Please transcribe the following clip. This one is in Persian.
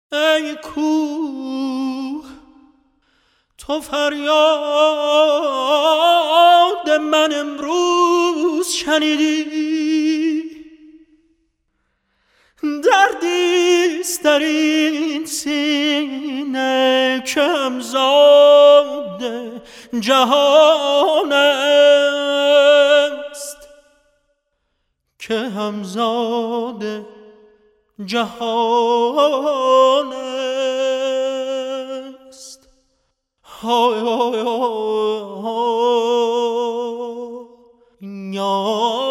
ای کوه تو فریاد من امروز شنیدی، دردیست در این سینه که همزاد جهان است، که همزاد جهان است. های های های یا